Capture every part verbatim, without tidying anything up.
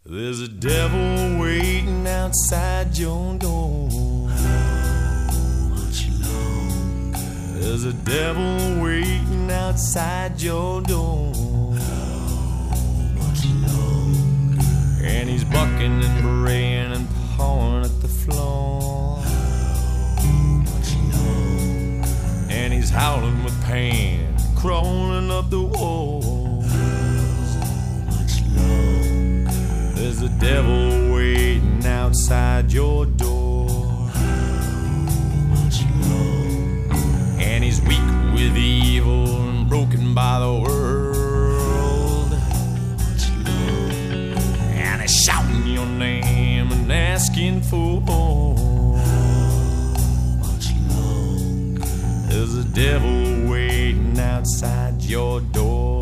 There's a devil waiting outside your door. How much longer? There's a devil waiting outside your door. How much longer? And he's bucking and braying and pawing at the floor. How much longer? And he's howling with pain, crawling up the wall. How much longer? There's a devil waiting outside your door. How much longer? And he's weak with evil and broken by the world. How much longer? And he's shouting your name and asking for more. How much longer? There's a devil waiting outside your door.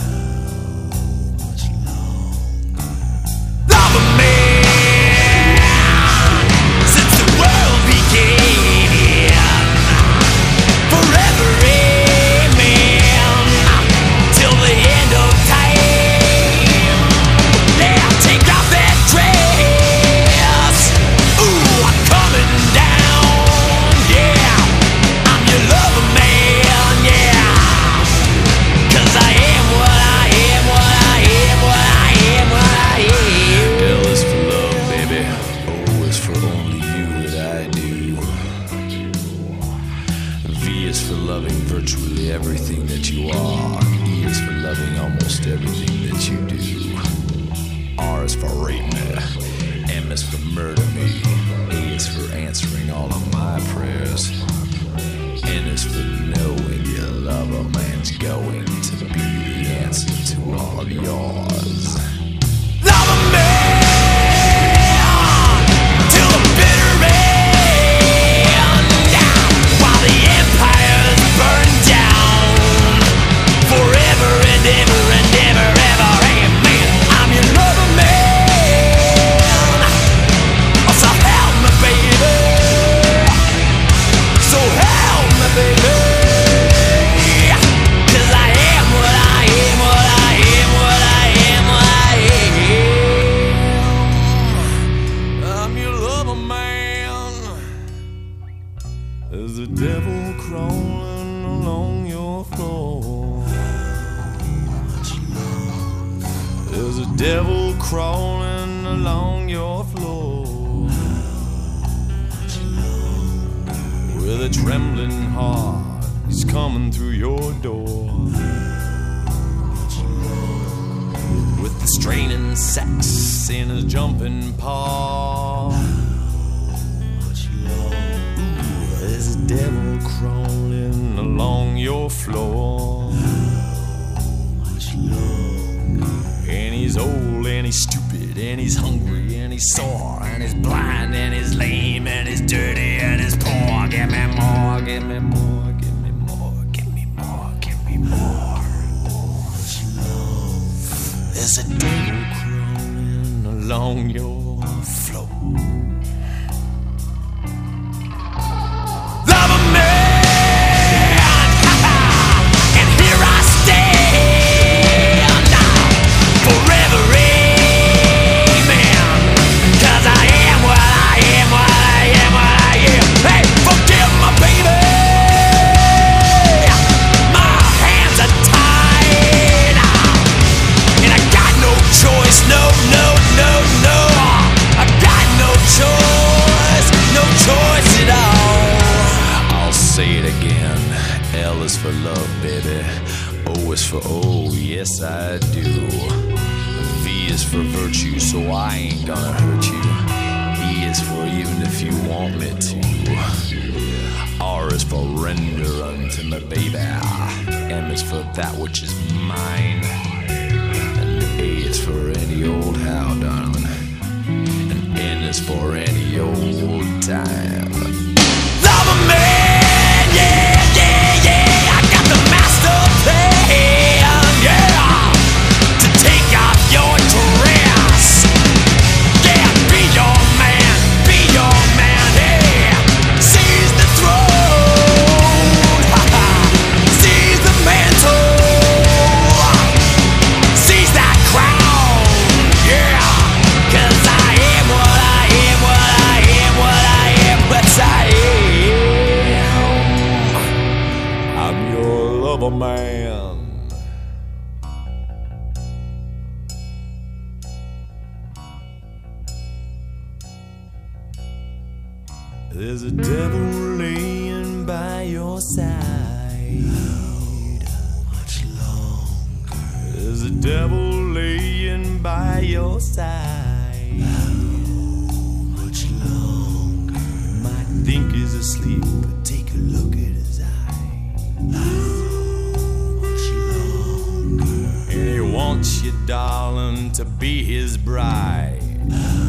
Virtually everything that you are. E is for loving almost everything that you do. R is for rape me. M is for murder me. A is for answering all of my prayers. N is for knowing your love a man's going to be the answer to all of yours. Love a man till the bitter end. There's a devil crawling along your floor. There's a devil crawling along your floor. With a trembling heart, he's coming through your door. With the straining sex in his jumping paw. There's a devil crawling along your floor. And he's old and he's stupid and he's hungry and he's sore and he's blind and he's lame and he's dirty and he's poor. Give me more, give me more, give me more, give me more, give me more. There's a devil crawling along your floor. L is for love, baby. O is for oh, yes I do. V is for virtue, so I ain't gonna hurt you. E is for even if you want me to. R is for render unto me, baby. M is for that which is mine. And A is for any old how, darling. And N is for any old time. Love a man, yeah, yeah, yeah. I got the master plan, yeah. To take off your dress. Yeah, be your man, be your man, yeah. Seize the throne, ha ha. Seize the mantle. Seize that crown, yeah. There's a devil laying by your side. How much longer? There's a devil laying by your side. How much longer? You might think he's asleep, but take a look at his eye. How much longer? And he wants you, darling, to be his bride. How